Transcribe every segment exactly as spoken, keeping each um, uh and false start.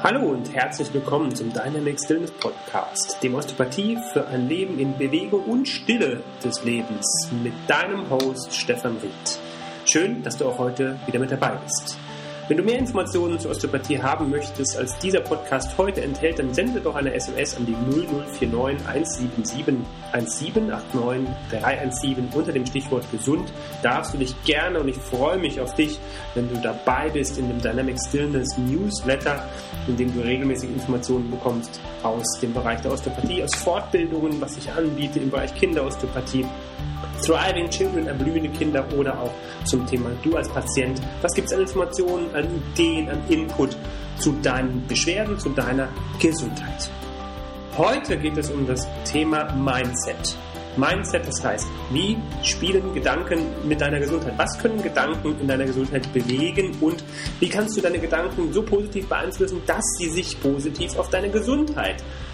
Hallo und herzlich willkommen zum Dynamic Stillness Podcast, dem Osteopathie für ein Leben in Bewegung und Stille des Lebens mit deinem Host Stefan Ried. Schön, dass du auch heute wieder mit dabei bist. Wenn du mehr Informationen zur Osteopathie haben möchtest, als dieser Podcast heute enthält, dann sende doch eine S M S an die null null vier neun eins sieben sieben eins sieben acht neun drei eins sieben unter dem Stichwort gesund. Darfst du dich gerne, und ich freue mich auf dich, wenn du dabei bist in dem Dynamic Stillness Newsletter, in dem du regelmäßig Informationen bekommst aus dem Bereich der Osteopathie, aus Fortbildungen, was ich anbiete im Bereich Kinderosteopathie, Thriving Children, erblühende Kinder oder auch zum Thema du als Patient. Was gibt es an Informationen, an Ideen, an Input zu deinen Beschwerden, zu deiner Gesundheit? Heute geht es um das Thema Mindset. Mindset, das heißt, wie spielen Gedanken mit deiner Gesundheit? Was können Gedanken in deiner Gesundheit bewegen und wie kannst du deine Gedanken so positiv beeinflussen, dass sie sich positiv auf deine Gesundheit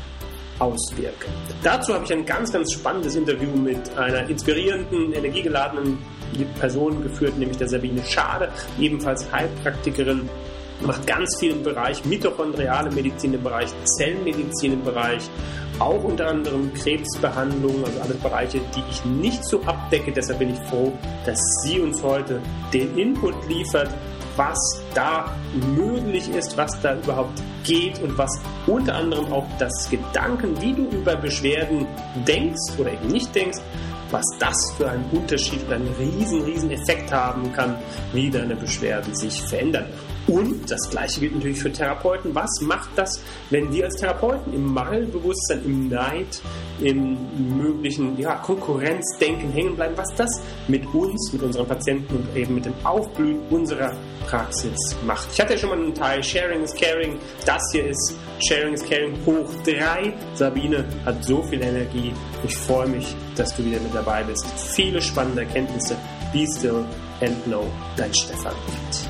auswirken? Dazu habe ich ein ganz, ganz spannendes Interview mit einer inspirierenden, energiegeladenen Person geführt, nämlich der Sabine Schade, ebenfalls Heilpraktikerin, macht ganz viel im Bereich mitochondriale Medizin, im Bereich Zellenmedizin, im Bereich auch unter anderem Krebsbehandlung, also alle Bereiche, die ich nicht so abdecke. Deshalb bin ich froh, dass sie uns heute den Input liefert, was da möglich ist, was da überhaupt geht und was unter anderem auch das Gedanken, wie du über Beschwerden denkst oder eben nicht denkst, was das für einen Unterschied und einen riesen, riesen Effekt haben kann, wie deine Beschwerden sich verändern. Und das Gleiche gilt natürlich für Therapeuten. Was macht das, wenn wir als Therapeuten im Mangelbewusstsein, im Neid, im möglichen ja, Konkurrenzdenken hängen bleiben, was das mit uns, mit unseren Patienten und eben mit dem Aufblühen unserer Praxis macht. Ich hatte ja schon mal einen Teil Sharing is Caring. Das hier ist Sharing is Caring hoch drei. Sabine hat so viel Energie. Ich freue mich, dass du wieder mit dabei bist. Viele spannende Erkenntnisse. Be still and know, dein Stefan Ried.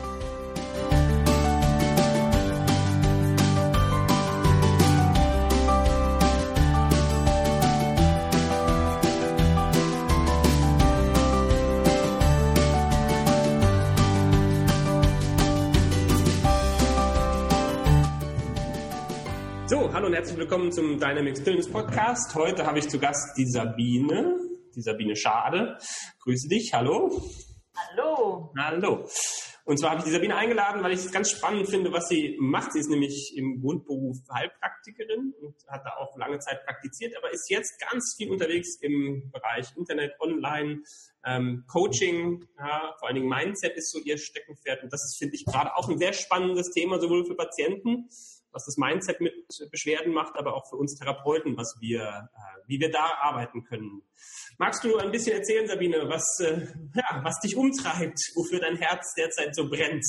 So, hallo und herzlich willkommen zum Dynamic Stillness Podcast. Heute habe ich zu Gast die Sabine, die Sabine Schade. Grüße dich, hallo. Hallo. Hallo. Und zwar habe ich die Sabine eingeladen, weil ich es ganz spannend finde, was sie macht. Sie ist nämlich im Grundberuf Heilpraktikerin und hat da auch lange Zeit praktiziert, aber ist jetzt ganz viel unterwegs im Bereich Internet, Online, ähm, Coaching, ja, vor allen Dingen Mindset ist so ihr Steckenpferd. Und das ist, finde ich, gerade auch ein sehr spannendes Thema, sowohl für Patienten, was das Mindset mit Beschwerden macht, aber auch für uns Therapeuten, was wir, äh, wie wir da arbeiten können. Magst du ein bisschen erzählen, Sabine, was, äh, ja, was dich umtreibt, wofür dein Herz derzeit so brennt?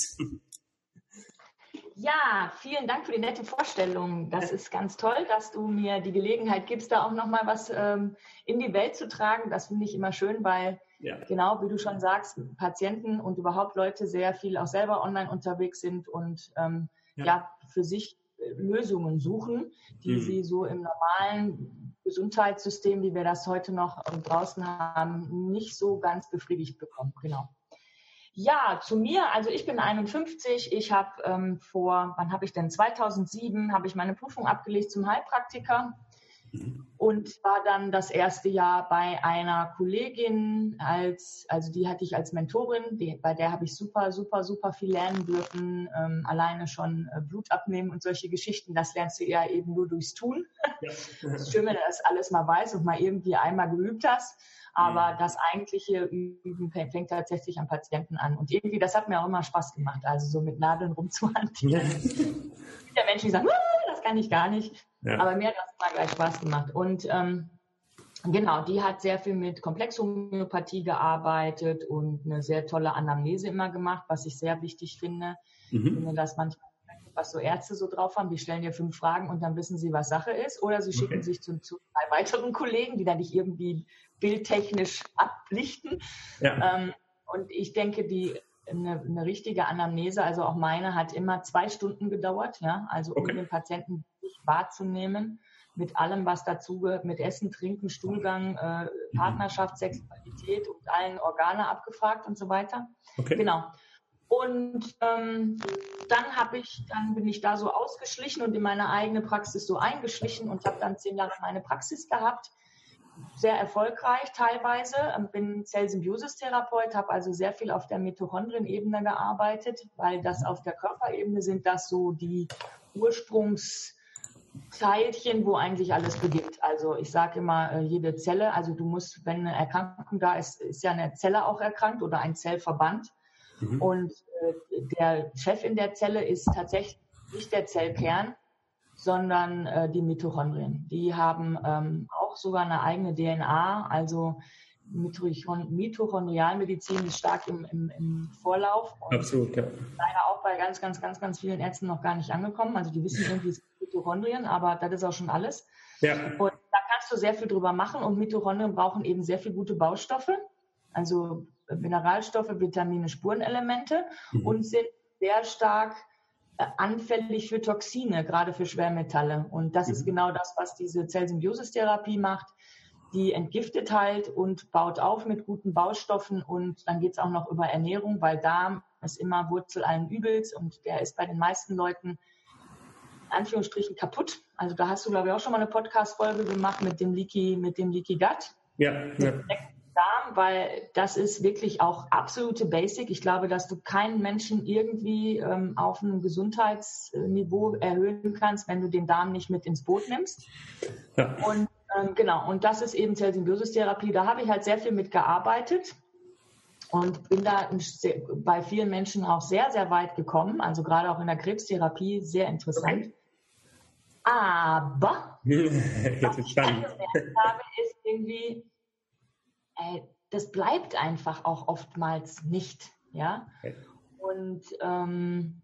Ja, vielen Dank für die nette Vorstellung. Das ist ganz toll, dass du mir die Gelegenheit gibst, da auch nochmal was ähm, in die Welt zu tragen. Das finde ich immer schön, weil ja. Genau, wie du schon sagst, Patienten und überhaupt Leute sehr viel auch selber online unterwegs sind und ähm, ja. ja für sich Lösungen suchen, die mhm. sie so im normalen Gesundheitssystem, wie wir das heute noch draußen haben, nicht so ganz befriedigt bekommen. Genau. Ja, zu mir, also ich bin einundfünfzig, ich habe ähm, vor, wann habe ich denn, zweitausendsieben habe ich meine Prüfung abgelegt zum Heilpraktiker und war dann das erste Jahr bei einer Kollegin, als, also die hatte ich als Mentorin, die, bei der habe ich super, super, super viel lernen dürfen, ähm, alleine schon äh, Blut abnehmen und solche Geschichten, das lernst du ja eben nur durchs Tun. Ja. Das ist schön, wenn du das alles mal weißt und mal irgendwie einmal geübt hast, aber mhm. das eigentliche Üben fängt tatsächlich am Patienten an und irgendwie, das hat mir auch immer Spaß gemacht, also so mit Nadeln rumzuhantieren. Ja. Der Mensch, die sagen, das kann ich gar nicht. Ja. Aber mir hat das immer gleich Spaß gemacht. Und ähm, genau, die hat sehr viel mit Komplexhomöopathie gearbeitet und eine sehr tolle Anamnese immer gemacht, was ich sehr wichtig finde. Mhm. Ich finde, dass manchmal, was so Ärzte so drauf haben, die stellen dir fünf Fragen und dann wissen sie, was Sache ist. Oder sie schicken okay. sich zu, zu drei weiteren Kollegen, die dann nicht irgendwie bildtechnisch ablichten. Ja. Ähm, und ich denke, die Eine, eine richtige Anamnese, also auch meine, hat immer zwei Stunden gedauert, ja, also um okay. den Patienten wahrzunehmen, mit allem, was dazugehört, mit Essen, Trinken, Stuhlgang, äh, Partnerschaft, Sexualität und allen Organe abgefragt und so weiter. Okay. Genau. Und ähm, dann habe ich, dann bin ich da so ausgeschlichen und in meine eigene Praxis so eingeschlichen und habe dann zehn Jahre meine Praxis gehabt. Sehr erfolgreich teilweise. Bin Zellsymbiosistherapeut, habe also sehr viel auf der Mitochondrienebene gearbeitet, weil das auf der Körperebene sind das so die Ursprungsteilchen, wo eigentlich alles beginnt. Also ich sage immer, jede Zelle, also du musst, wenn eine Erkrankung da ist, ist ja eine Zelle auch erkrankt oder ein Zellverband. Mhm. Und äh, der Chef in der Zelle ist tatsächlich nicht der Zellkern, sondern äh, die Mitochondrien. Die haben ähm, auch sogar eine eigene D N A, also Mitochondrialmedizin ist stark im, im, im Vorlauf. Und absolut, ja. Leider auch bei ganz, ganz, ganz, ganz vielen Ärzten noch gar nicht angekommen. Also die wissen irgendwie, es sind Mitochondrien, aber das ist auch schon alles. Ja. Und da kannst du sehr viel drüber machen und Mitochondrien brauchen eben sehr viel gute Baustoffe, also Mineralstoffe, Vitamine, Spurenelemente mhm. und sind sehr stark anfällig für Toxine, gerade für Schwermetalle. Und das mhm. ist genau das, was diese Zellsymbiosistherapie macht. Die entgiftet halt und baut auf mit guten Baustoffen und dann geht es auch noch über Ernährung, weil Darm ist immer Wurzel allen Übels und der ist bei den meisten Leuten in Anführungsstrichen kaputt. Also da hast du, glaube ich, auch schon mal eine Podcast-Folge gemacht mit dem Leaky, mit dem Leaky Gut. Ja, ja. Darm, weil das ist wirklich auch absolute Basic. Ich glaube, dass du keinen Menschen irgendwie ähm, auf einem Gesundheitsniveau erhöhen kannst, wenn du den Darm nicht mit ins Boot nimmst. Ja. Und ähm, genau, und das ist eben Zellsymbiosistherapie. Da habe ich halt sehr viel mit gearbeitet und bin da sehr, bei vielen Menschen auch sehr, sehr weit gekommen. Also gerade auch in der Krebstherapie sehr interessant. Okay. Aber Jetzt was ist ich spannend. gemerkt habe, ist irgendwie, das bleibt einfach auch oftmals nicht, ja. Okay. Und ähm,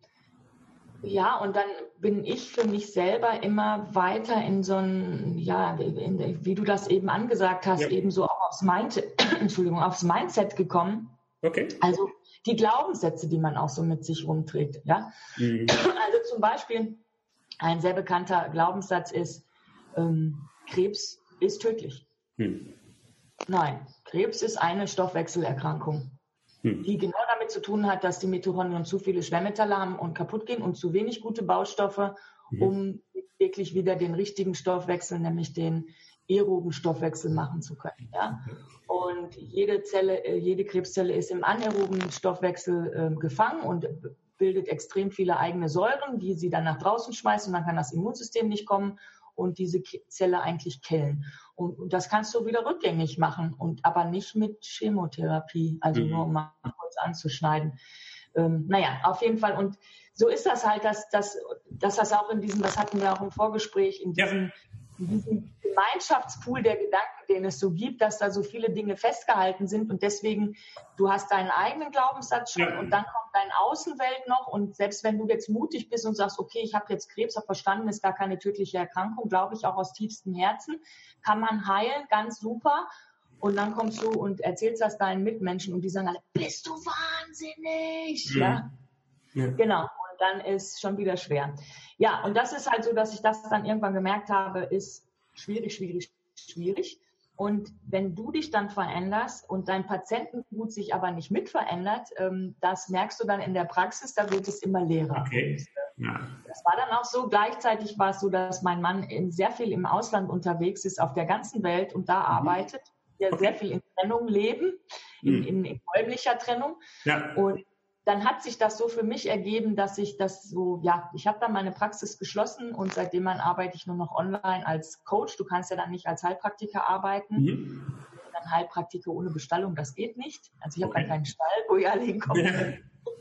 ja, und dann bin ich für mich selber immer weiter in so ein, ja, in, wie du das eben angesagt hast, ja. eben so auch aufs Mindset, Entschuldigung, aufs Mindset gekommen. Okay. Also die Glaubenssätze, die man auch so mit sich rumträgt, ja. Mhm. Also zum Beispiel ein sehr bekannter Glaubenssatz ist, ähm, Krebs ist tödlich. Mhm. Nein, Krebs ist eine Stoffwechselerkrankung, hm. die genau damit zu tun hat, dass die Mitochondrien zu viele Schwermetalle haben und kaputt gehen und zu wenig gute Baustoffe, hm. um wirklich wieder den richtigen Stoffwechsel, nämlich den aeroben Stoffwechsel machen zu können. Ja? Und jede Zelle, jede Krebszelle ist im anaeroben Stoffwechsel äh, gefangen und bildet extrem viele eigene Säuren, die sie dann nach draußen schmeißt und dann kann das Immunsystem nicht kommen und diese Zelle eigentlich killen. Und, und das kannst du wieder rückgängig machen, und aber nicht mit Chemotherapie, also mhm. nur um mal kurz anzuschneiden. Ähm, naja, auf jeden Fall. Und so ist das halt, dass, dass, dass das auch in diesem, das hatten wir auch im Vorgespräch, in diesem, ja. in diesem Gemeinschaftspool der Gedanken, den es so gibt, dass da so viele Dinge festgehalten sind und deswegen, du hast deinen eigenen Glaubenssatz schon ja. und dann kommt deine Außenwelt noch und selbst wenn du jetzt mutig bist und sagst, okay, ich habe jetzt Krebs, habe verstanden, ist gar keine tödliche Erkrankung, glaube ich auch aus tiefstem Herzen, kann man heilen, ganz super. Und dann kommst du und erzählst das deinen Mitmenschen und die sagen alle, bist du wahnsinnig? Mhm. Ja? ja, genau. Und dann ist schon wieder schwer. Ja, und das ist halt so, dass ich das dann irgendwann gemerkt habe, ist schwierig, schwierig, schwierig. Und wenn du dich dann veränderst und dein Patientengut sich aber nicht mit verändert, ähm, das merkst du dann in der Praxis, da wird es immer leerer. Okay. Ja. Das war dann auch so. Gleichzeitig war es so, dass mein Mann in sehr viel im Ausland unterwegs ist, auf der ganzen Welt und da mhm. arbeitet. Wir okay. sehr viel in Trennung leben, in, in, in räumlicher Trennung. Ja. Und dann hat sich das so für mich ergeben, dass ich das so, ja, ich habe dann meine Praxis geschlossen und seitdem an arbeite ich nur noch online als Coach. Du kannst ja dann nicht als Heilpraktiker arbeiten. Mhm. Dann Heilpraktiker ohne Bestallung, das geht nicht. Also ich habe okay. dann keinen Stall, wo ich alle hinkomme.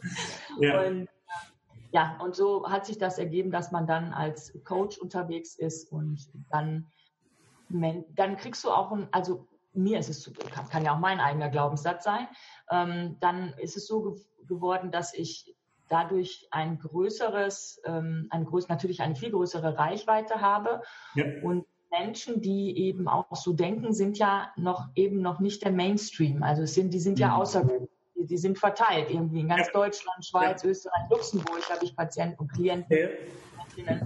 Ja. Und ja, und so hat sich das ergeben, dass man dann als Coach unterwegs ist und dann, dann kriegst du auch ein, also mir ist es zu, kann ja auch mein eigener Glaubenssatz sein, ähm, dann ist es so ge- geworden, dass ich dadurch ein größeres, ähm, ein größ- natürlich eine viel größere Reichweite habe ja. und Menschen, die eben auch so denken, sind ja noch eben noch nicht der Mainstream, also es sind, die sind mhm. ja außergewöhnlich, die, die sind verteilt irgendwie in ganz ja. Deutschland, Schweiz, ja. Österreich, Luxemburg habe ich Patienten und Klienten ja.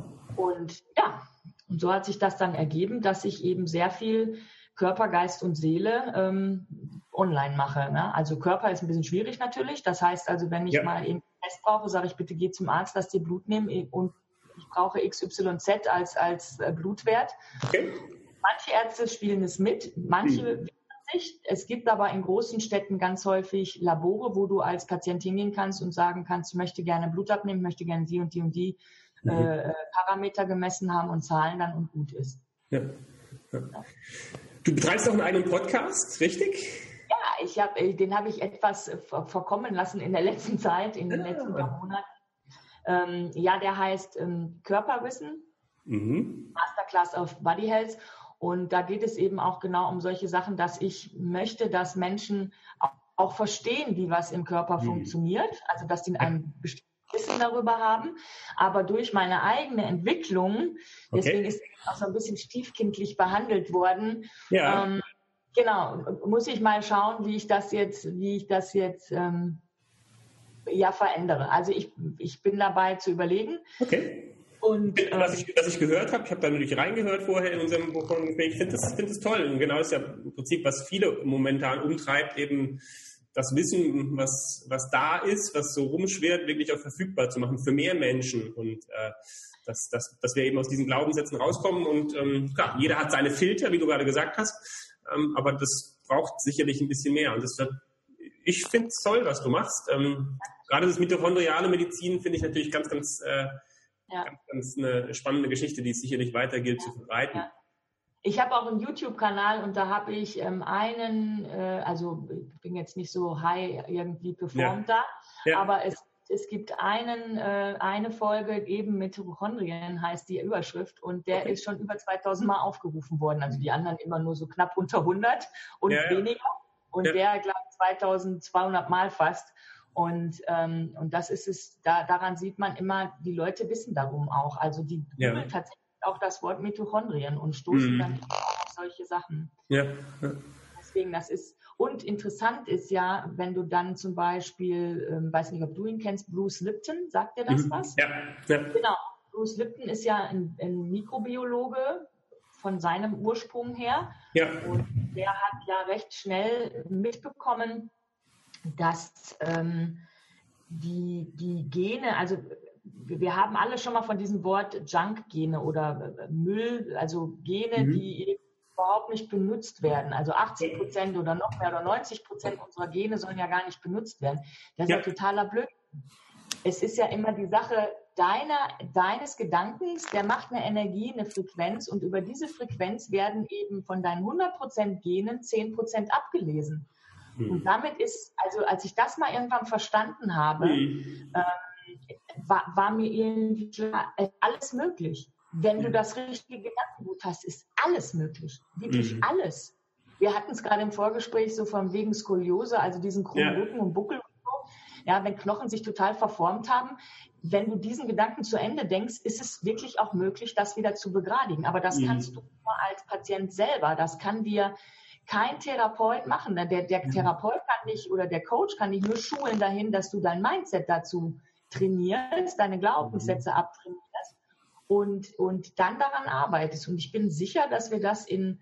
und ja, und so hat sich das dann ergeben, dass ich eben sehr viel Körper, Geist und Seele ähm, online mache. Ne? Also Körper ist ein bisschen schwierig natürlich. Das heißt also, wenn ich ja. mal einen Test brauche, sage ich, bitte geh zum Arzt, lass dir Blut nehmen und ich brauche X Y Z als, als Blutwert. Okay. Manche Ärzte spielen es mit, manche hm. nicht. Es gibt aber in großen Städten ganz häufig Labore, wo du als Patient hingehen kannst und sagen kannst, ich möchte gerne Blut abnehmen, möchte gerne die und die und die mhm. äh, Parameter gemessen haben und zahlen dann und gut ist. Ja. Ja. Du betreibst auch einen eigenen Podcast, richtig? Ja, ich hab, den habe ich etwas verkommen lassen in der letzten Zeit, in den ja. letzten paar Monaten. Ähm, ja, der heißt ähm, Körperwissen, mhm. Masterclass of Body Health. Und da geht es eben auch genau um solche Sachen, dass ich möchte, dass Menschen auch verstehen, wie was im Körper mhm. funktioniert. Also, dass sie ein bestimmtes Wissen darüber haben. Aber durch meine eigene Entwicklung, okay. deswegen ist es auch so ein bisschen stiefkindlich behandelt worden, ja. ähm, genau, muss ich mal schauen, wie ich das jetzt, wie ich das jetzt ähm, ja, verändere. Also, ich, ich bin dabei zu überlegen. Okay. Und, ähm, was, ich, was ich gehört habe, ich habe da natürlich reingehört vorher in unserem Gespräch, ich finde das, find das toll. Und genau das ist ja im Prinzip, was viele momentan umtreibt, eben das Wissen, was, was da ist, was so rumschwirrt, wirklich auch verfügbar zu machen für mehr Menschen. Und äh, dass, dass, dass wir eben aus diesen Glaubenssätzen rauskommen. Und ähm, klar, jeder hat seine Filter, wie du gerade gesagt hast, ähm, aber das braucht sicherlich ein bisschen mehr. Und das wird, ich finde es toll, was du machst. Ähm, gerade das mitochondriale Medizin finde ich natürlich ganz, ganz... Äh, Ja. Ganz, ganz eine spannende Geschichte, die es sicherlich weiter gilt ja. zu verbreiten. Ja. Ich habe auch einen YouTube-Kanal und da habe ich ähm, einen, äh, also ich bin jetzt nicht so high irgendwie performt ja. da, ja. aber es, es gibt einen, äh, eine Folge eben Mitochondrien, heißt die Überschrift, und der okay. ist schon über zweitausend Mal aufgerufen worden. Also die anderen immer nur so knapp unter hundert und ja, weniger. Und ja. der, glaube ich, zweitausendzweihundert Mal fast. Und, ähm, und das ist es, da, daran sieht man immer, die Leute wissen darum auch. Also die ja. googeln tatsächlich auch das Wort Mitochondrien und stoßen mhm. dann auf solche Sachen. Ja. ja. Deswegen, das ist, und interessant ist ja, wenn du dann zum Beispiel, ähm, weiß nicht, ob du ihn kennst, Bruce Lipton, sagt dir das mhm. was? Ja. ja. Genau. Bruce Lipton ist ja ein, ein Mikrobiologe von seinem Ursprung her. Ja. Und der hat ja recht schnell mitbekommen, dass ähm, die, die Gene, also wir haben alle schon mal von diesem Wort Junk-Gene oder Müll, also Gene, mhm. die überhaupt nicht benutzt werden. Also achtzig Prozent oder noch mehr oder neunzig Prozent unserer Gene sollen ja gar nicht benutzt werden. Das ist ja, ja totaler Blödsinn. Es ist ja immer die Sache deiner, deines Gedankens, der macht eine Energie, eine Frequenz und über diese Frequenz werden eben von deinen hundert Prozent Genen zehn Prozent abgelesen. Und damit ist, also als ich das mal irgendwann verstanden habe, mhm. ähm, war, war mir irgendwie klar, alles möglich. Wenn mhm. du das richtige Gedankengut hast, ist alles möglich. Wirklich mhm. alles. Wir hatten es gerade im Vorgespräch so von wegen Skoliose, also diesen krummen ja. Rücken und Buckel und so. Ja, wenn Knochen sich total verformt haben, wenn du diesen Gedanken zu Ende denkst, ist es wirklich auch möglich, das wieder zu begradigen. Aber das mhm. kannst du nur als Patient selber. Das kann dir kein Therapeut machen. Der, der mhm. Therapeut kann dich oder der Coach kann dich nur schulen dahin, dass du dein Mindset dazu trainierst, deine Glaubenssätze mhm. abtrainierst und, und dann daran arbeitest. Und ich bin sicher, dass wir das in,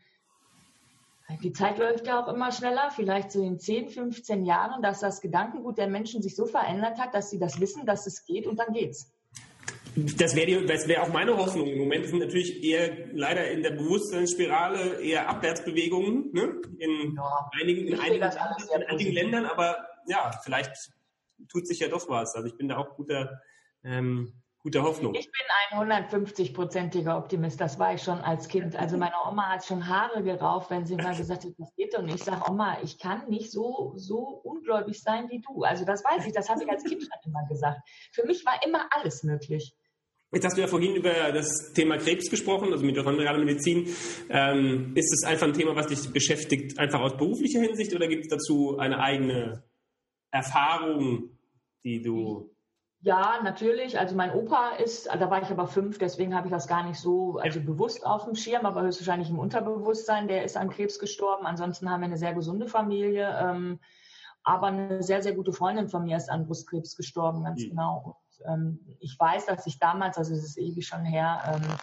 die Zeit läuft ja auch immer schneller, vielleicht so in zehn, fünfzehn Jahren, dass das Gedankengut der Menschen sich so verändert hat, dass sie das wissen, dass es geht und dann geht's. Das wäre das wär auch meine Hoffnung. Im Moment sind natürlich eher leider in der Bewusstseinsspirale eher Abwärtsbewegungen, ne? in ja, einigen, in einigen, in einigen Ländern, aber ja, vielleicht tut sich ja doch was. Also ich bin da auch guter, ähm, guter Hoffnung. Ich bin ein hundertfünfzig-prozentiger Optimist, das war ich schon als Kind. Also meine Oma hat schon Haare gerauft, wenn sie mal gesagt hat, das geht doch nicht. Ich sage, Oma, ich kann nicht so, so ungläubig sein wie du. Also das weiß ich, das habe ich als Kind schon immer gesagt. Für mich war immer alles möglich. Jetzt hast du ja vorhin über das Thema Krebs gesprochen, also mitochondriale Medizin. Ähm, ist es einfach ein Thema, was dich beschäftigt, einfach aus beruflicher Hinsicht, oder gibt es dazu eine eigene Erfahrung, die du... Ja, natürlich. Also mein Opa ist, da war ich aber fünf, deswegen habe ich das gar nicht so also bewusst auf dem Schirm, aber höchstwahrscheinlich im Unterbewusstsein. Der ist an Krebs gestorben. Ansonsten haben wir eine sehr gesunde Familie. Ähm, aber eine sehr, sehr gute Freundin von mir ist an Brustkrebs gestorben, ganz mhm. genau. Und, ähm, ich weiß, dass ich damals, also es ist ewig schon her, ähm,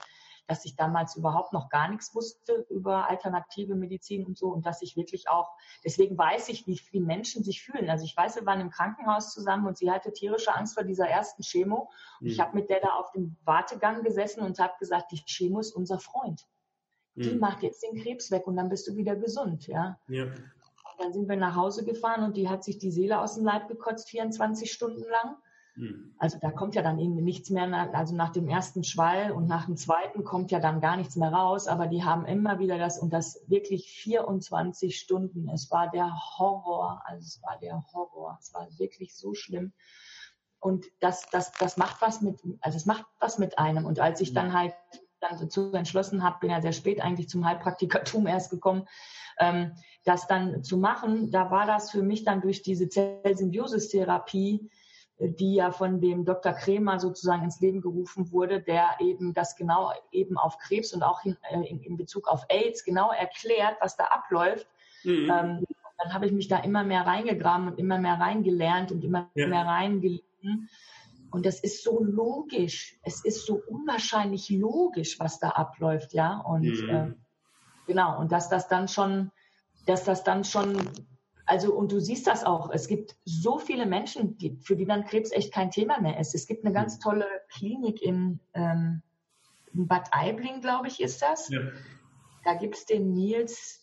dass ich damals überhaupt noch gar nichts wusste über alternative Medizin und so und dass ich wirklich auch, deswegen weiß ich, wie viele Menschen sich fühlen. Also ich weiß, wir waren im Krankenhaus zusammen und sie hatte tierische Angst vor dieser ersten Chemo. Mhm. Ich habe mit der da auf dem Wartegang gesessen und habe gesagt, die Chemo ist unser Freund. Die mhm. macht jetzt den Krebs weg und dann bist du wieder gesund, ja. ja. Dann sind wir nach Hause gefahren und die hat sich die Seele aus dem Leib gekotzt, vierundzwanzig Stunden lang. Mhm. Also da kommt ja dann irgendwie nichts mehr, nach, also nach dem ersten Schwall und nach dem zweiten kommt ja dann gar nichts mehr raus. Aber die haben immer wieder das und das wirklich vierundzwanzig Stunden. Es war der Horror, also es war der Horror. Es war wirklich so schlimm. Und das, das, das macht was mit, also es macht was mit einem. Und als ich dann halt dann dazu entschlossen habe, bin ja sehr spät eigentlich zum Heilpraktikertum erst gekommen, ähm, das dann zu machen, da war das für mich dann durch diese Zellsymbiosistherapie, die ja von dem Doktor Kremer sozusagen ins Leben gerufen wurde, der eben das genau eben auf Krebs und auch in, in, in Bezug auf AIDS genau erklärt, was da abläuft. Mhm. Ähm, dann habe ich mich da immer mehr reingegraben und immer mehr reingelernt und immer ja. mehr reingelesen. Und das ist so logisch. Es ist so unwahrscheinlich logisch, was da abläuft, ja. Und mhm. äh, genau, und dass das dann schon, dass das dann schon, also und du siehst das auch, es gibt so viele Menschen, die, für die dann Krebs echt kein Thema mehr ist. Es gibt eine ganz tolle Klinik in, ähm, in Bad Aibling, glaube ich, ist das. Ja. Da gibt es den Nils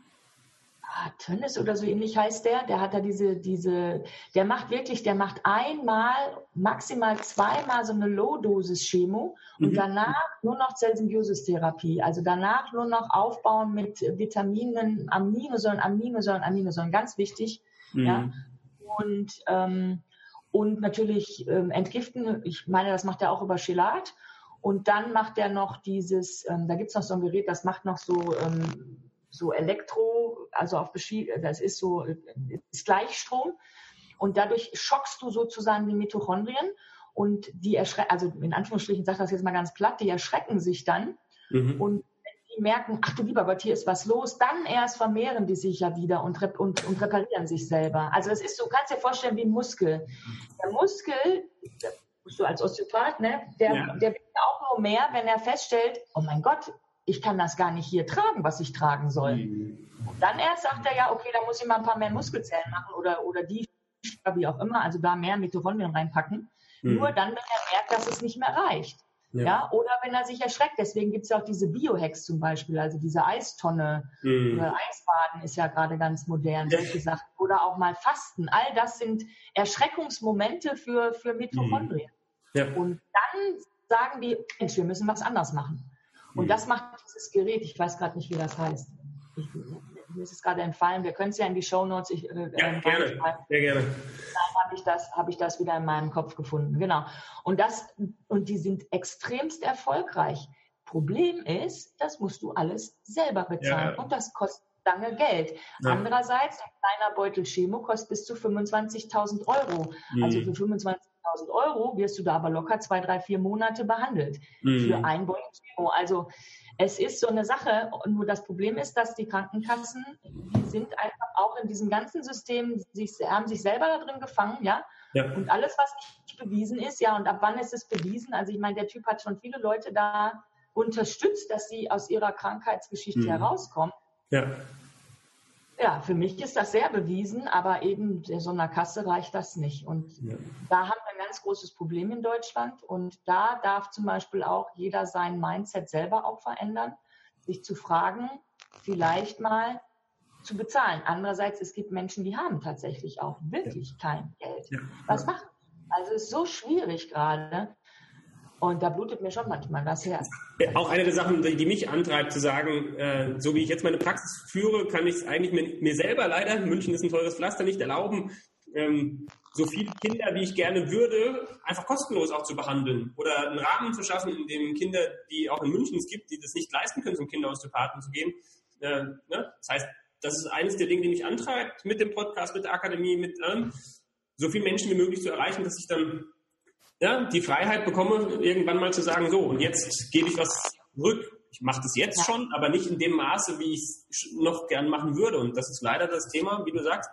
ah, Tönnes oder so ähnlich heißt der. Der hat da diese, diese, der macht wirklich, der macht einmal, maximal zweimal so eine Low-Dosis-Chemo und mhm. danach nur noch Zellsymbiosistherapie. Also danach nur noch aufbauen mit Vitaminen, Aminosäuren, Aminosäuren, Aminosäuren, ganz wichtig. Mhm. Ja. Und, ähm, und natürlich ähm, entgiften. Ich meine, das macht er auch über Chelat. Und dann macht er noch dieses, ähm, da gibt es noch so ein Gerät, das macht noch so, ähm, so Elektro, also auf das ist so ist Gleichstrom und dadurch schockst du sozusagen die Mitochondrien und die erschrecken, also in Anführungsstrichen, ich sage das jetzt mal ganz platt, die erschrecken sich dann mhm. und die merken, ach du lieber Gott, hier ist was los, dann erst vermehren die sich ja wieder und, und, und reparieren sich selber. Also es ist so, kannst dir vorstellen wie ein Muskel. Der Muskel, so als Osteopath, ne, der, ja. der wird auch nur mehr, wenn er feststellt, oh mein Gott, ich kann das gar nicht hier tragen, was ich tragen soll. Mhm. Und dann erst sagt er ja, okay, da muss ich mal ein paar mehr Muskelzellen machen oder, oder die, wie auch immer, also da mehr Mitochondrien reinpacken. Mhm. Nur dann, wenn er merkt, dass es nicht mehr reicht. Ja. Ja? Oder wenn er sich erschreckt. Deswegen gibt es ja auch diese Biohacks zum Beispiel, also diese Eistonne mhm. oder Eisbaden ist ja gerade ganz modern, solche Sachen. Oder auch mal Fasten. All das sind Erschreckungsmomente für, für Mitochondrien. Mhm. Ja. Und dann sagen die, Mensch, wir müssen was anders machen. Und das macht dieses Gerät, ich weiß gerade nicht, wie das heißt. Ich, mir ist es gerade entfallen, wir können es ja in die Shownotes. Ich, äh, ja, gerne, sehr gerne. Dann habe ich, das, hab ich das wieder in meinem Kopf gefunden, genau. Und, das, und die sind extremst erfolgreich. Problem ist, das musst du alles selber bezahlen ja. und das kostet lange Geld. Ja. Andererseits, ein kleiner Beutel Chemo kostet bis zu fünfundzwanzigtausend Euro. Mhm. Also für fünfundzwanzigtausend Euro wirst du da aber locker zwei, drei, vier Monate behandelt mhm. für ein Beutel Chemo. Also es ist so eine Sache. Nur das Problem ist, dass die Krankenkassen, die sind einfach auch in diesem ganzen System, sie haben sich selber da drin gefangen, ja. ja. Und alles, was nicht bewiesen ist, ja. Und ab wann ist es bewiesen? Also ich meine, der Typ hat schon viele Leute da unterstützt, dass sie aus ihrer Krankheitsgeschichte mhm. herauskommen. Ja. Ja, für mich ist das sehr bewiesen, aber eben so einer Kasse reicht das nicht. Und ja. da haben wir ein ganz großes Problem in Deutschland. Und da darf zum Beispiel auch jeder sein Mindset selber auch verändern, sich zu fragen, vielleicht mal zu bezahlen. Andererseits, es gibt Menschen, die haben tatsächlich auch wirklich ja. kein Geld. Ja. Was machen die? Also es ist so schwierig gerade. Und da blutet mir schon manchmal das Herz. Auch eine der Sachen, die mich antreibt, zu sagen, äh, so wie ich jetzt meine Praxis führe, kann ich es eigentlich mir, mir selber leider, München ist ein teures Pflaster, nicht erlauben, ähm, so viele Kinder, wie ich gerne würde, einfach kostenlos auch zu behandeln. Oder einen Rahmen zu schaffen, in dem Kinder, die auch in München es gibt, die das nicht leisten können, zum Kinderosteopathen zu gehen. Äh, ne? Das heißt, das ist eines der Dinge, die mich antreibt, mit dem Podcast, mit der Akademie, mit ähm, so vielen Menschen wie möglich zu erreichen, dass ich dann ja, die Freiheit bekomme, irgendwann mal zu sagen, so, und jetzt gebe ich was zurück. Ich mache das jetzt ja. schon, aber nicht in dem Maße, wie ich es noch gern machen würde. Und das ist leider das Thema, wie du sagst,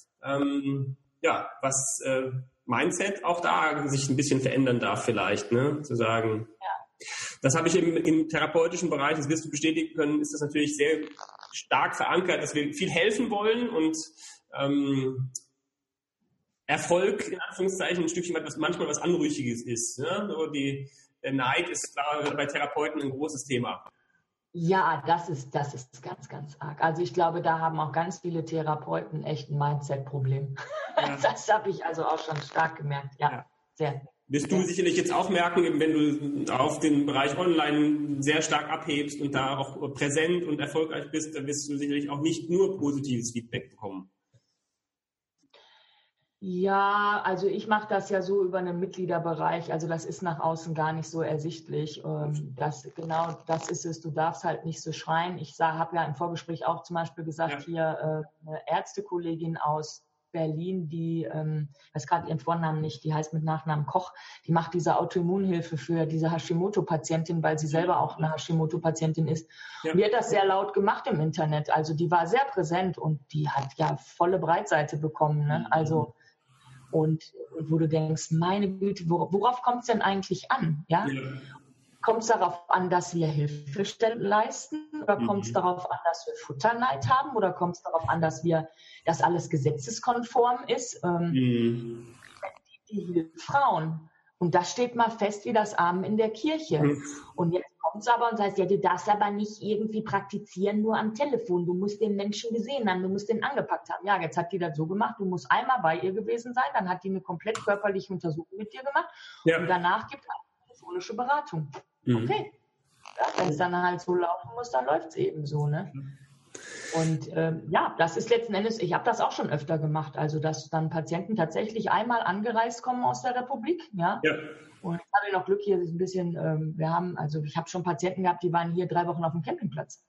ähm, ja, was äh, Mindset auch da sich ein bisschen verändern darf vielleicht, ne? Zu sagen, ja. Das habe ich im, im therapeutischen Bereich, das wirst du bestätigen können, ist das natürlich sehr stark verankert, dass wir viel helfen wollen und ähm, Erfolg, in Anführungszeichen, ein Stückchen was manchmal was Anrüchiges ist. Ne? So die, der Neid ist klar bei Therapeuten ein großes Thema. Ja, das ist, das ist ganz, ganz arg. Also ich glaube, da haben auch ganz viele Therapeuten echt ein Mindset-Problem. Ja. Das habe ich also auch schon stark gemerkt. Ja, ja. Sehr. Wirst du sicherlich jetzt auch merken, wenn du auf den Bereich Online sehr stark abhebst und da auch präsent und erfolgreich bist, dann wirst du sicherlich auch nicht nur positives Feedback bekommen. Ja, also ich mache das ja so über einen Mitgliederbereich, also das ist nach außen gar nicht so ersichtlich. Das, genau das ist es, du darfst halt nicht so schreien. Ich habe ja im Vorgespräch auch zum Beispiel gesagt, ja. hier eine Ärztekollegin aus Berlin, die, ähm, ich weiß gerade ihren Vornamen nicht, die heißt mit Nachnamen Koch, die macht diese Autoimmunhilfe für diese Hashimoto-Patientin, weil sie selber auch eine Hashimoto-Patientin ist. Ja. Und die hat das sehr laut gemacht im Internet, also die war sehr präsent und die hat ja volle Breitseite bekommen, ne? Also und wo du denkst, meine Güte, worauf kommt es denn eigentlich an? Ja? Ja. Kommt es darauf an, dass wir Hilfe leisten? Oder mhm. kommt es darauf an, dass wir Futterneid haben? Oder kommt es darauf an, dass wir, dass alles gesetzeskonform ist? Ähm, mhm. Die, die Frauen. Und das steht mal fest wie das Amen in der Kirche. Mhm. Und jetzt kommt es aber und sagt, ja, du darfst aber nicht irgendwie praktizieren nur am Telefon. Du musst den Menschen gesehen haben, du musst den angepackt haben. Ja, jetzt hat die das so gemacht, du musst einmal bei ihr gewesen sein, dann hat die eine komplett körperliche Untersuchung mit dir gemacht ja. und danach gibt es eine telefonische Beratung. Mhm. Okay. Ja, wenn es dann halt so laufen muss, dann läuft es eben so, ne? Und ähm, ja, das ist letzten Endes, ich habe das auch schon öfter gemacht, also dass dann Patienten tatsächlich einmal angereist kommen aus der Republik, ja. ja. Und jetzt habe ich noch Glück, hier ist ein bisschen, ähm, wir haben, also ich habe schon Patienten gehabt, die waren hier drei Wochen auf dem Campingplatz.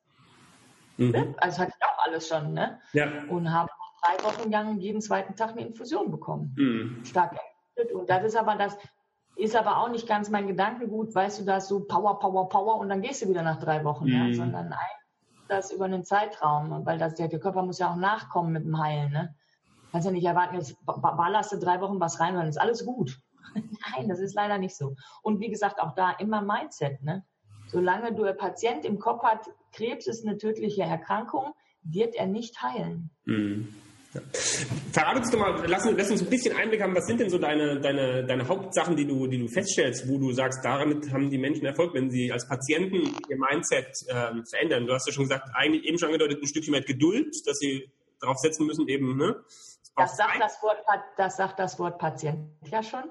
Mhm. Also hatte ich auch alles schon, ne? Ja. Und habe drei Wochen lang jeden zweiten Tag eine Infusion bekommen. Mhm. Stark entwickelt. Und das ist aber das, ist aber auch nicht ganz mein Gedankengut, weißt du, das so Power, Power, Power und dann gehst du wieder nach drei Wochen, mhm. ja, sondern eigentlich das über einen Zeitraum, weil das, der, der Körper muss ja auch nachkommen mit dem Heilen, ne? Kannst ja nicht erwarten, jetzt ballerst du drei Wochen was rein und dann ist alles gut. Nein, das ist leider nicht so. Und wie gesagt, auch da immer Mindset, ne? Solange du ein Patient im Kopf hat, Krebs ist eine tödliche Erkrankung, wird er nicht heilen. Mhm. Ja. Verrate uns doch mal, lass, lass uns ein bisschen Einblick haben, was sind denn so deine, deine, deine Hauptsachen, die du, die du feststellst, wo du sagst, damit haben die Menschen Erfolg, wenn sie als Patienten ihr Mindset äh, verändern. Du hast ja schon gesagt, eigentlich eben schon angedeutet, ein Stückchen weit Geduld, dass sie darauf setzen müssen, eben, ne? Das sagt das, Wort, das sagt das Wort Patient ja schon.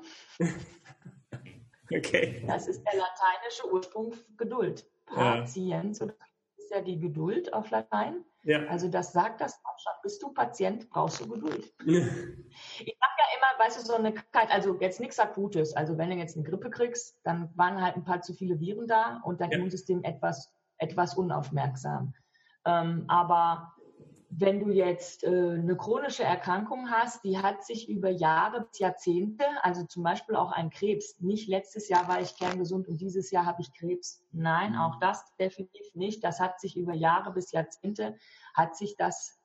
Okay. Das ist der lateinische Ursprung Geduld. Patient, ja. Das ist ja die Geduld auf Latein. Ja. Also das sagt das auch schon. Bist du Patient, brauchst du Geduld. Ja. Ich sage ja immer, weißt du, so eine Krankheit, also jetzt nichts Akutes. Also wenn du jetzt eine Grippe kriegst, dann waren halt ein paar zu viele Viren da und dein ja. Immunsystem etwas, etwas unaufmerksam. Ähm, aber wenn du jetzt äh, eine chronische Erkrankung hast, die hat sich über Jahre bis Jahrzehnte, also zum Beispiel auch ein Krebs, nicht letztes Jahr war ich kerngesund und dieses Jahr habe ich Krebs. Nein, auch das definitiv nicht. Das hat sich über Jahre bis Jahrzehnte, hat sich das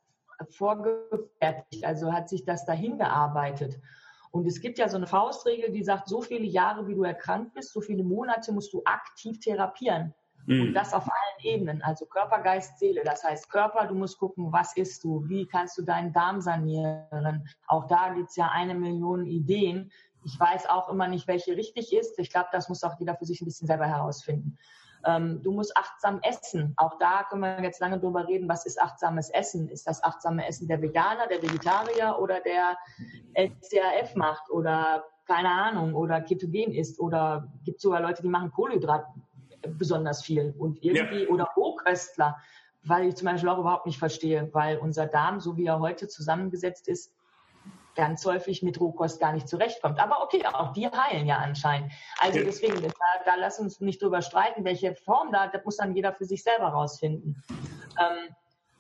vorgefertigt, also hat sich das dahin gearbeitet. Und es gibt ja so eine Faustregel, die sagt, so viele Jahre, wie du erkrankt bist, so viele Monate musst du aktiv therapieren. Und das auf allen Ebenen, also Körper, Geist, Seele. Das heißt Körper, du musst gucken, was isst du, wie kannst du deinen Darm sanieren. Auch da gibt es ja eine Million Ideen. Ich weiß auch immer nicht, welche richtig ist. Ich glaube, das muss auch jeder für sich ein bisschen selber herausfinden. Ähm, du musst achtsam essen. Auch da können wir jetzt lange drüber reden, was ist achtsames Essen? Ist das achtsame Essen der Veganer, der Vegetarier oder der L C A F macht oder keine Ahnung oder ketogen isst oder gibt sogar Leute, die machen Kohlenhydrate besonders viel und irgendwie ja. oder Rohköstler, weil ich zum Beispiel auch überhaupt nicht verstehe, weil unser Darm, so wie er heute zusammengesetzt ist, ganz häufig mit Rohkost gar nicht zurechtkommt. Aber okay, auch die heilen ja anscheinend. Also ja. deswegen, da, da lass uns nicht drüber streiten, welche Form da, das muss dann jeder für sich selber rausfinden. Ähm,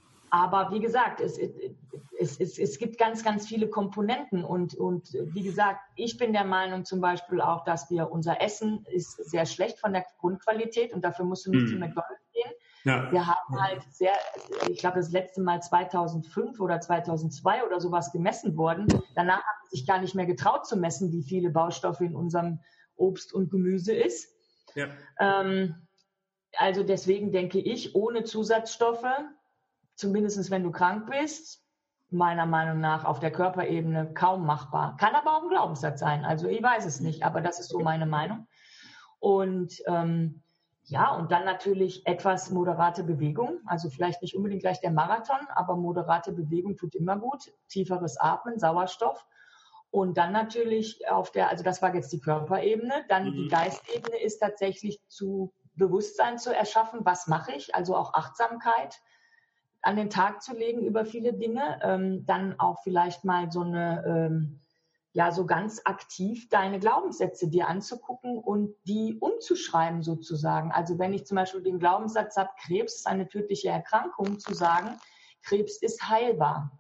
aber wie gesagt, es, es, es, es gibt ganz, ganz viele Komponenten und, und wie gesagt, ich bin der Meinung zum Beispiel auch, dass wir, unser Essen ist sehr schlecht von der Grundqualität und dafür musst du nicht mm. zu McDonald's gehen. Ja. Wir haben halt sehr, ich glaube, das letzte Mal zweitausendfünf oder zweitausendzwei oder sowas gemessen worden. Danach hat man sich gar nicht mehr getraut zu messen, wie viele Baustoffe in unserem Obst und Gemüse ist. Ja. Ähm, also deswegen denke ich, ohne Zusatzstoffe, zumindest wenn du krank bist, meiner Meinung nach auf der Körperebene kaum machbar. Kann aber auch ein Glaubenssatz sein. Also ich weiß es nicht, aber das ist so meine Meinung. Und ähm, ja, und dann natürlich etwas moderate Bewegung. Also vielleicht nicht unbedingt gleich der Marathon, aber moderate Bewegung tut immer gut. Tieferes Atmen, Sauerstoff. Und dann natürlich auf der, also das war jetzt die Körperebene. Dann mhm. die Geistebene ist tatsächlich zu Bewusstsein zu erschaffen. Was mache ich? Also auch Achtsamkeit an den Tag zu legen über viele Dinge, ähm, dann auch vielleicht mal so eine, ähm, ja, so ganz aktiv deine Glaubenssätze dir anzugucken und die umzuschreiben sozusagen. Also wenn ich zum Beispiel den Glaubenssatz habe, Krebs ist eine tödliche Erkrankung, zu sagen, Krebs ist heilbar.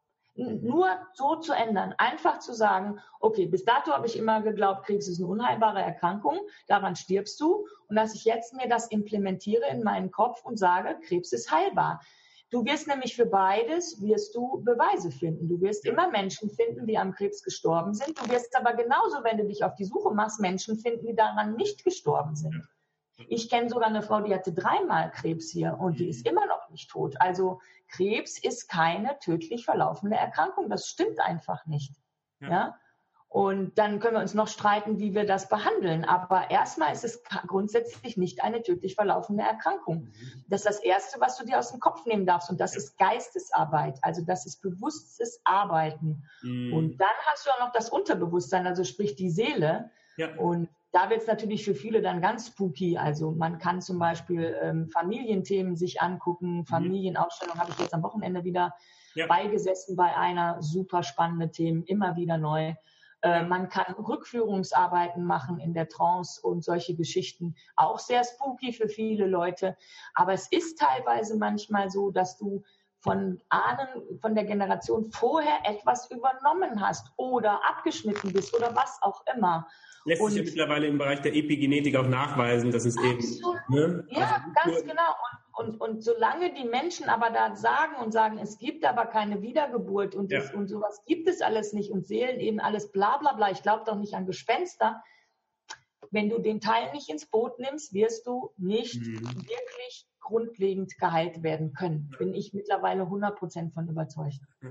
Nur so zu ändern, einfach zu sagen, okay, bis dato habe ich immer geglaubt, Krebs ist eine unheilbare Erkrankung, daran stirbst du, und dass ich jetzt mir das implementiere in meinen Kopf und sage, Krebs ist heilbar. Du wirst nämlich für beides, wirst du Beweise finden. Du wirst immer Menschen finden, die am Krebs gestorben sind. Du wirst aber genauso, wenn du dich auf die Suche machst, Menschen finden, die daran nicht gestorben sind. Ich kenne sogar eine Frau, die hatte dreimal Krebs hier und die ist immer noch nicht tot. Also Krebs ist keine tödlich verlaufende Erkrankung. Das stimmt einfach nicht. Ja. Ja? Und dann können wir uns noch streiten, wie wir das behandeln. Aber erstmal ist es grundsätzlich nicht eine tödlich verlaufende Erkrankung. Das ist das Erste, was du dir aus dem Kopf nehmen darfst. Und das ist Geistesarbeit. Also das ist bewusstes Arbeiten. Mhm. Und dann hast du auch noch das Unterbewusstsein, also sprich die Seele. Ja. Und da wird es natürlich für viele dann ganz spooky. Also man kann zum Beispiel ähm, Familienthemen sich angucken. Familienausstellung habe ich jetzt am Wochenende wieder ja. beigesessen bei einer. Super spannende Themen, immer wieder neu. Man kann Rückführungsarbeiten machen in der Trance und solche Geschichten. Auch sehr spooky für viele Leute. Aber es ist teilweise manchmal so, dass du von Ahnen, von der Generation vorher etwas übernommen hast oder abgeschnitten bist oder was auch immer. Lässt und sich ja mittlerweile im Bereich der Epigenetik auch nachweisen, dass es eben... Ne? Ja, also ganz genau. Und, und, und solange die Menschen aber da sagen und sagen, es gibt aber keine Wiedergeburt und, ja. das, und sowas gibt es alles nicht und Seelen eben alles bla bla bla, ich glaube doch nicht an Gespenster, wenn du den Teil nicht ins Boot nimmst, wirst du nicht mhm. wirklich grundlegend geheilt werden können. Bin ich mittlerweile hundert Prozent von überzeugt. Ja.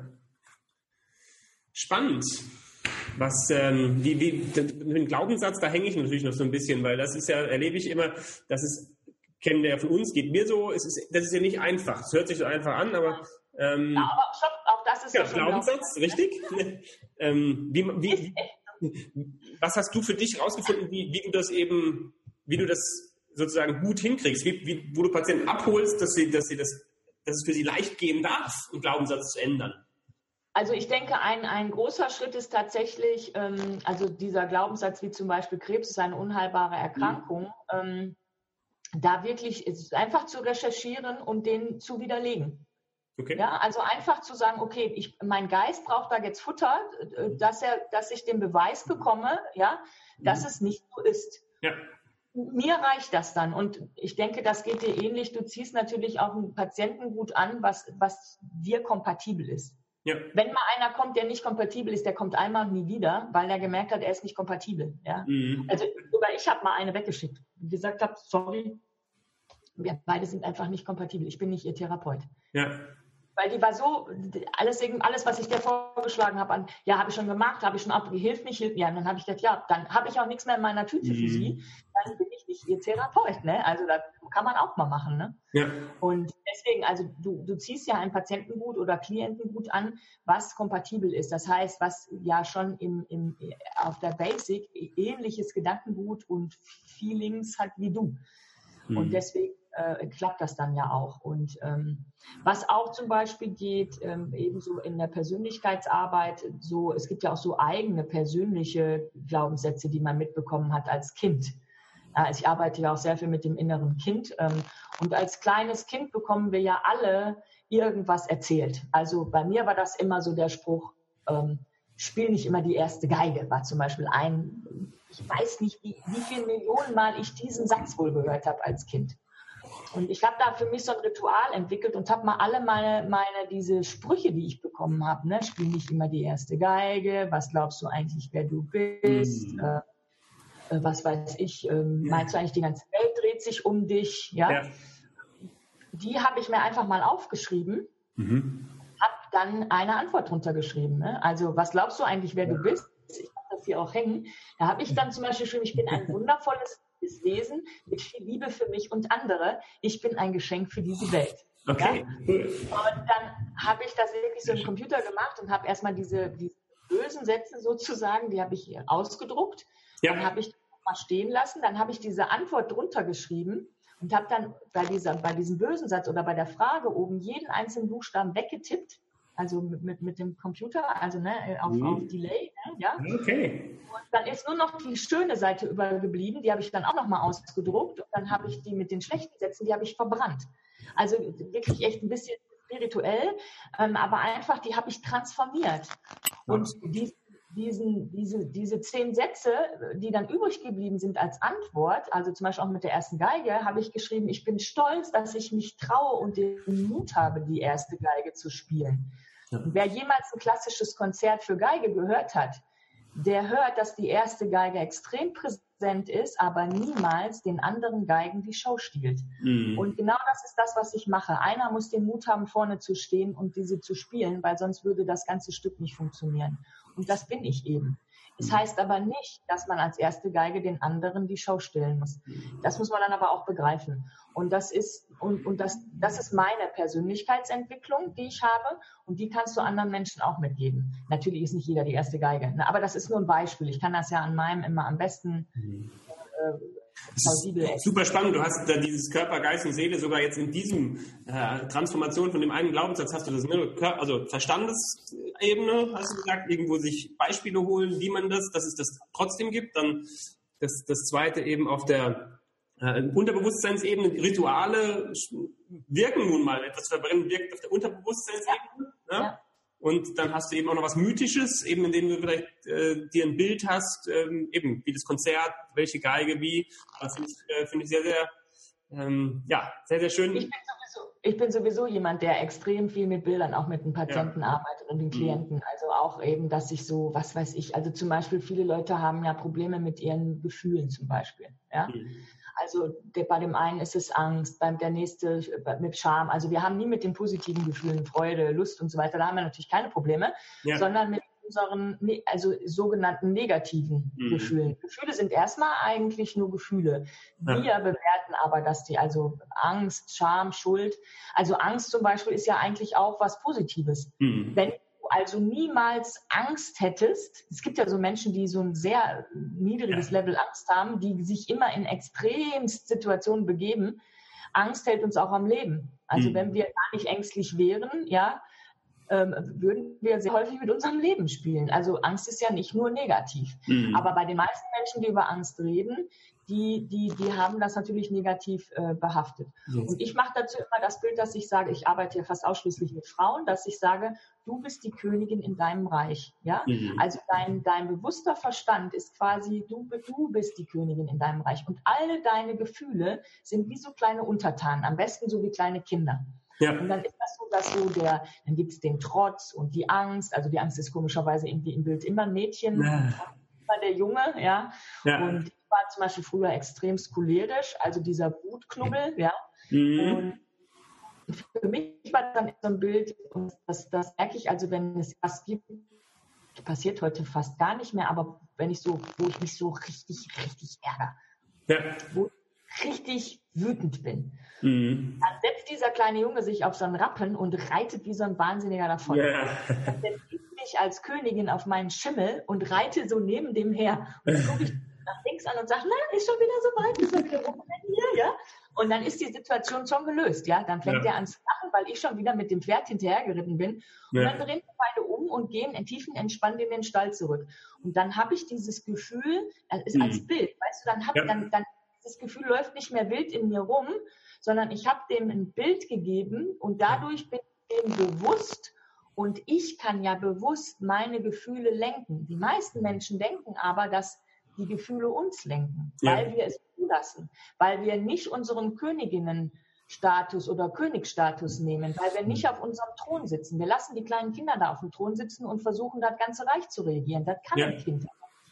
Spannend. Was, ähm, wie, wie, den Glaubenssatz, da hänge ich natürlich noch so ein bisschen, weil das ist ja, erlebe ich immer, dass es, kennen der von uns, geht mir so, es ist, das ist ja nicht einfach. Es hört sich so einfach an, aber... Ähm, ja, aber stopp, auch das ist ja, ja schon Glaubenssatz, richtig? ähm, wie, wie, wie, was hast du für dich rausgefunden, wie, wie du das eben, wie du das sozusagen gut hinkriegst, wie, wie, wo du Patienten abholst, dass sie, dass sie das, dass es für sie leicht gehen darf, einen Glaubenssatz zu ändern? Also ich denke, ein, ein großer Schritt ist tatsächlich, ähm, also dieser Glaubenssatz wie zum Beispiel Krebs ist eine unheilbare Erkrankung, mhm. ähm, da wirklich einfach zu recherchieren und den zu widerlegen. Okay. Ja, also einfach zu sagen, okay, ich, mein Geist braucht da jetzt Futter, dass er, dass ich den Beweis bekomme, ja, dass mhm. es nicht so ist. Ja. Mir reicht das dann. Und ich denke, das geht dir ähnlich. Du ziehst natürlich auch einen Patienten gut an, was, was dir kompatibel ist. Ja. Wenn mal einer kommt, der nicht kompatibel ist, der kommt einmal und nie wieder, weil er gemerkt hat, er ist nicht kompatibel. Ja? Mhm. Also sogar ich habe mal eine weggeschickt und gesagt habe, sorry, wir beide sind einfach nicht kompatibel. Ich bin nicht ihr Therapeut. Ja. Weil die war so, alles, alles was ich dir vorgeschlagen habe, an, ja, habe ich schon gemacht, habe ich schon ab, hilft nicht, hilft, ja, und dann habe ich gedacht, ja, dann habe ich auch nichts mehr in meiner Tüte mhm. für sie, dann bin ich nicht ihr Therapeut, ne? Also das kann man auch mal machen, ne? Ja. Und deswegen, also du, du ziehst ja ein Patientengut oder Klientengut an, was kompatibel ist. Das heißt, was ja schon im, im, auf der Basic ähnliches Gedankengut und Feelings hat wie du. Mhm. Und deswegen Äh, klappt das dann ja auch. Und ähm, was auch zum Beispiel geht, ähm, ebenso in der Persönlichkeitsarbeit, so, es gibt ja auch so eigene persönliche Glaubenssätze, die man mitbekommen hat als Kind. Ja, also ich arbeite ja auch sehr viel mit dem inneren Kind. Ähm, und als kleines Kind bekommen wir ja alle irgendwas erzählt. Also bei mir war das immer so der Spruch, ähm, spiel nicht immer die erste Geige, war zum Beispiel ein, ich weiß nicht, wie, wie viele Millionen Mal ich diesen Satz wohl gehört habe als Kind. Und ich habe da für mich so ein Ritual entwickelt und habe mal alle meine, meine diese Sprüche, die ich bekommen habe, ne, spiel nicht immer die erste Geige, was glaubst du eigentlich, wer du bist, mhm. äh, äh, was weiß ich, ähm, ja. meinst du eigentlich, die ganze Welt dreht sich um dich? Ja. ja. Die habe ich mir einfach mal aufgeschrieben, mhm. habe dann eine Antwort drunter geschrieben. Ne? Also, was glaubst du eigentlich, wer ja. du bist? Ich habe das hier auch hängen. Da habe ich dann zum Beispiel geschrieben, ich bin ein wundervolles Wesen mit viel Liebe für mich und andere. Ich bin ein Geschenk für diese Welt. Okay. Ja? Und dann habe ich das wirklich so im Computer gemacht und habe erstmal diese, diese bösen Sätze sozusagen, die habe ich hier ausgedruckt. Ja. Dann habe ich mal stehen lassen. Dann habe ich diese Antwort drunter geschrieben und habe dann bei, dieser, bei diesem bösen Satz oder bei der Frage oben jeden einzelnen Buchstaben weggetippt. Also mit, mit, mit dem Computer, also ne, auf, mhm. auf Delay. Ne, ja? Okay. Und dann ist nur noch die schöne Seite übergeblieben. Die habe ich dann auch nochmal ausgedruckt. Und dann habe ich die mit den schlechten Sätzen, die habe ich verbrannt. Also wirklich echt ein bisschen spirituell, ähm, aber einfach, die habe ich transformiert. Und die, diesen, diese, diese zehn Sätze, die dann übrig geblieben sind als Antwort, also zum Beispiel auch mit der ersten Geige, habe ich geschrieben, ich bin stolz, dass ich mich traue und den Mut habe, die erste Geige zu spielen. Ja. Wer jemals ein klassisches Konzert für Geige gehört hat, der hört, dass die erste Geige extrem präsent ist, aber niemals den anderen Geigen die Show stiehlt. Mhm. Und genau das ist das, was ich mache. Einer muss den Mut haben, vorne zu stehen und diese zu spielen, weil sonst würde das ganze Stück nicht funktionieren. Und das bin ich eben. Es heißt aber nicht, dass man als erste Geige den anderen die Show stellen muss. Das muss man dann aber auch begreifen. Und das ist, und, und das, das ist meine Persönlichkeitsentwicklung, die ich habe. Und die kannst du anderen Menschen auch mitgeben. Natürlich ist nicht jeder die erste Geige. Ne? Aber das ist nur ein Beispiel. Ich kann das ja an meinem immer am besten äh, plausibel. Super spannend. Du hast da dieses Körper, Geist und Seele sogar jetzt in diesem äh, Transformation von dem einen Glaubenssatz hast du das, ne? Also Verstandesebene, hast du gesagt, irgendwo sich Beispiele holen, wie man das, dass es das trotzdem gibt. Dann das, das zweite eben auf der äh, Unterbewusstseinsebene, Rituale wirken nun mal. Etwas verbrennen wirkt auf der Unterbewusstseinsebene. Ja. Ja? Ja. Und dann hast du eben auch noch was Mythisches, eben indem du vielleicht äh, dir ein Bild hast, ähm, eben wie das Konzert, welche Geige, wie. Das finde ich, äh, find ich sehr, sehr, ähm, ja, sehr, sehr schön. Ich bin, sowieso, ich bin sowieso jemand, der extrem viel mit Bildern, auch mit den Patienten ja. arbeitet und den Klienten. Mhm. Also auch eben, dass ich so, was weiß ich, also zum Beispiel viele Leute haben ja Probleme mit ihren Gefühlen zum Beispiel, ja. Mhm. Also der, bei dem einen ist es Angst, beim der nächste mit Scham. Also wir haben nie mit den positiven Gefühlen, Freude, Lust und so weiter, da haben wir natürlich keine Probleme, ja. sondern mit unseren also sogenannten negativen mhm. Gefühlen. Gefühle sind erstmal eigentlich nur Gefühle. Wir ja. bewerten aber, dass die, also Angst, Scham, Schuld, also Angst zum Beispiel ist ja eigentlich auch was Positives. Mhm. Wenn du also niemals Angst hättest, es gibt ja so Menschen, die so ein sehr niedriges ja. Level Angst haben, die sich immer in Extremsituationen begeben. Angst hält uns auch am Leben. Also mhm. wenn wir gar nicht ängstlich wären, ja, ähm, würden wir sehr häufig mit unserem Leben spielen. Also Angst ist ja nicht nur negativ. Mhm. Aber bei den meisten Menschen, die über Angst reden, die, die, die haben das natürlich negativ äh, behaftet. Yes. Und ich mache dazu immer das Bild, dass ich sage, ich arbeite ja fast ausschließlich mit Frauen, dass ich sage, du bist die Königin in deinem Reich. Ja? Mhm. Also dein, dein bewusster Verstand ist quasi, du, du bist die Königin in deinem Reich. Und alle deine Gefühle sind wie so kleine Untertanen, am besten so wie kleine Kinder. Ja. Und dann ist das so, dass so der, dann gibt es den Trotz und die Angst. Also die Angst ist komischerweise irgendwie im Bild immer ein Mädchen, ja. immer der Junge, ja. ja. Und ich war zum Beispiel früher extrem cholerisch, also dieser Wutknubbel, ja. Mhm. Und für mich war das dann so ein Bild, und das, das merke ich, also wenn es was gibt, passiert heute fast gar nicht mehr, aber wenn ich so, wo ich mich so richtig, richtig ärgere, ja. wo ich richtig wütend bin, mhm. dann setzt dieser kleine Junge sich auf so einen Rappen und reitet wie so ein Wahnsinniger davon. Yeah. Dann setze ich mich als Königin auf meinen Schimmel und reite so neben dem her. Und dann gucke ich nach links an und sage, na, ist schon wieder so weit, ist er wieder rum hier, ja? Und dann ist die Situation schon gelöst, ja? Dann fängt ja. er an zu lachen, weil ich schon wieder mit dem Pferd hinterhergeritten bin. Und ja. dann drehen wir beide um und gehen in tiefen Entspannt in den Stall zurück. Und dann habe ich dieses Gefühl, das ist mhm. als Bild, weißt du, dann habe ja. dann, dann das Gefühl läuft nicht mehr wild in mir rum, sondern ich habe dem ein Bild gegeben und dadurch bin ich dem bewusst und ich kann ja bewusst meine Gefühle lenken. Die meisten Menschen denken aber, dass die Gefühle uns lenken, ja. weil wir es zulassen, weil wir nicht unseren Königinnenstatus oder Königsstatus nehmen, weil wir nicht auf unserem Thron sitzen. Wir lassen die kleinen Kinder da auf dem Thron sitzen und versuchen, das ganze Reich zu regieren. Das kann ja. ein Kind.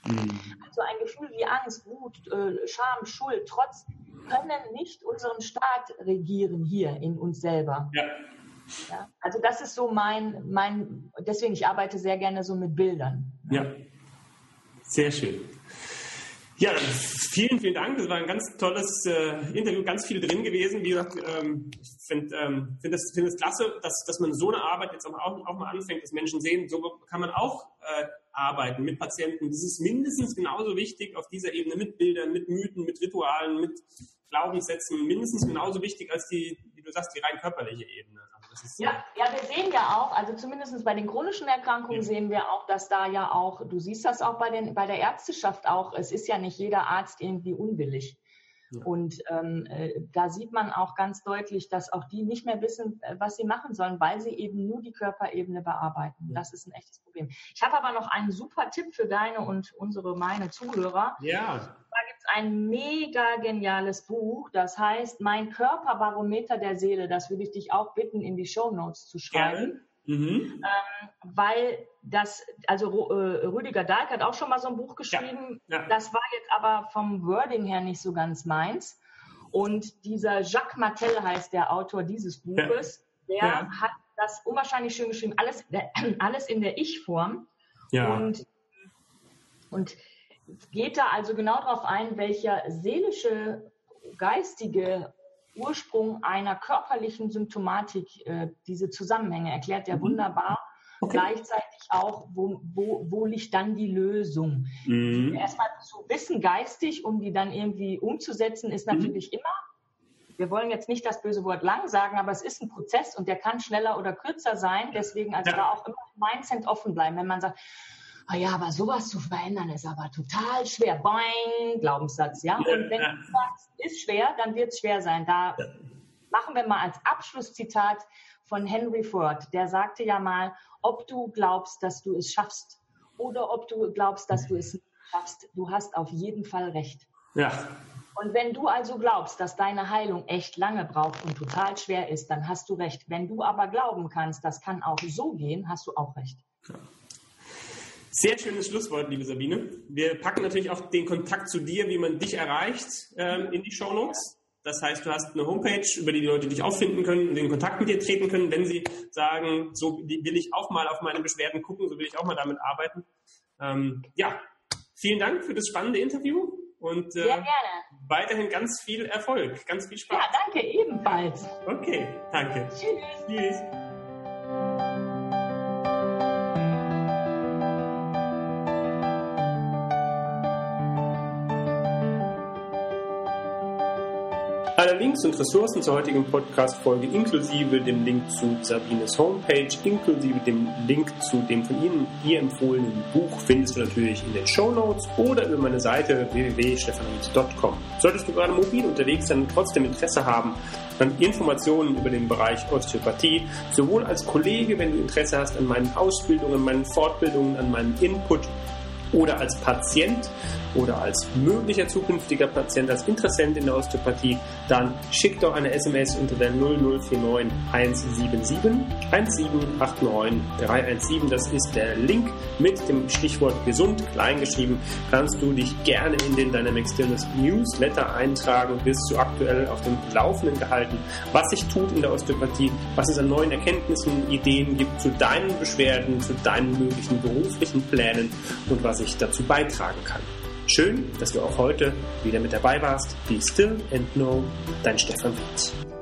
Mhm. Also ein Gefühl wie Angst, Wut, äh, Scham, Schuld, Trotz können nicht unseren Staat regieren hier in uns selber. Ja. Ja, also das ist so mein, mein, deswegen ich arbeite sehr gerne so mit Bildern. Ja, sehr schön. Ja, vielen, vielen Dank. Das war ein ganz tolles äh, Interview, ganz viel drin gewesen. Wie gesagt, ähm, ich finde ähm, find das, find das klasse, dass, dass man so eine Arbeit jetzt auch, auch mal anfängt, dass Menschen sehen, so kann man auch äh, arbeiten mit Patienten. Das ist mindestens genauso wichtig auf dieser Ebene mit Bildern, mit Mythen, mit Ritualen, mit Glaubenssätzen, mindestens genauso wichtig als die, wie du sagst, die rein körperliche Ebene. Das ist ja, ja, wir sehen ja auch, also zumindest bei den chronischen Erkrankungen ja. sehen wir auch, dass da ja auch, du siehst das auch bei, den, bei der Ärzteschaft auch, es ist ja nicht jeder Arzt irgendwie unwillig. Ja. Und ähm, äh, da sieht man auch ganz deutlich, dass auch die nicht mehr wissen, was sie machen sollen, weil sie eben nur die Körperebene bearbeiten. Ja. Das ist ein echtes Problem. Ich habe aber noch einen super Tipp für deine und unsere, meine Zuhörer. Ja. Da gibt es ein mega geniales Buch, das heißt Mein Körperbarometer der Seele. Das würde ich dich auch bitten, in die Shownotes zu schreiben. Mhm. Ähm, weil das, also äh, Rüdiger Dahlk hat auch schon mal so ein Buch geschrieben, ja. Ja. Das war jetzt aber vom Wording her nicht so ganz meins. Und dieser Jacques Martel heißt der Autor dieses Buches, ja. der ja. hat das unwahrscheinlich schön geschrieben, alles, alles in der Ich-Form. Ja. Und, und geht da also genau darauf ein, welcher seelische, geistige Ursprung einer körperlichen Symptomatik äh, diese Zusammenhänge erklärt er wunderbar. Okay. Gleichzeitig auch, wo, wo, wo liegt dann die Lösung? Mhm. Erstmal zu wissen, geistig, um die dann irgendwie umzusetzen, ist natürlich mhm. immer, wir wollen jetzt nicht das böse Wort lang sagen, aber es ist ein Prozess und der kann schneller oder kürzer sein. Deswegen also ja. da auch immer Mindset offen bleiben. Wenn man sagt, oh ja, aber sowas zu verändern ist aber total schwer. Boing, Glaubenssatz, ja. Und wenn du sagst, ist schwer, dann wird es schwer sein. Da ja. machen wir mal als Abschlusszitat von Henry Ford. Der sagte ja mal, ob du glaubst, dass du es schaffst oder ob du glaubst, dass du es nicht schaffst, du hast auf jeden Fall recht. Ja. Und wenn du also glaubst, dass deine Heilung echt lange braucht und total schwer ist, dann hast du recht. Wenn du aber glauben kannst, das kann auch so gehen, hast du auch recht. Ja. Sehr schönes Schlusswort, liebe Sabine. Wir packen natürlich auch den Kontakt zu dir, wie man dich erreicht, ähm, in die Shownotes. Das heißt, du hast eine Homepage, über die die Leute dich auffinden können und in Kontakt mit dir treten können, wenn sie sagen, so will ich auch mal auf meine Beschwerden gucken, so will ich auch mal damit arbeiten. Ähm, ja, vielen Dank für das spannende Interview und äh, Sehr gerne. Weiterhin ganz viel Erfolg, ganz viel Spaß. Ja, danke, ebenfalls. Okay, danke. Tschüss. Tschüss. Alle Links und Ressourcen zur heutigen Podcast-Folge inklusive dem Link zu Sabines Homepage, inklusive dem Link zu dem von Ihnen hier empfohlenen Buch findest du natürlich in den Shownotes oder über meine Seite w w w punkt stefan ried punkt com. Solltest du gerade mobil unterwegs sein und trotzdem Interesse haben an Informationen über den Bereich Osteopathie, sowohl als Kollege, wenn du Interesse hast an meinen Ausbildungen, an meinen Fortbildungen, an meinem Input, oder als Patient oder als möglicher zukünftiger Patient, als Interessent in der Osteopathie, dann schick doch eine S M S unter der null null vier neun eins sieben sieben eins sieben acht neun drei eins sieben. Das ist der Link mit dem Stichwort gesund, kleingeschrieben. Kannst du dich gerne in den Dynamic Stillness Newsletter eintragen, wirst du aktuell auf dem Laufenden gehalten, was sich tut in der Osteopathie, was es an neuen Erkenntnissen, Ideen gibt zu deinen Beschwerden, zu deinen möglichen beruflichen Plänen und was ich dazu beitragen kann. Schön, dass du auch heute wieder mit dabei warst. Be still and know, dein Stefan Ried.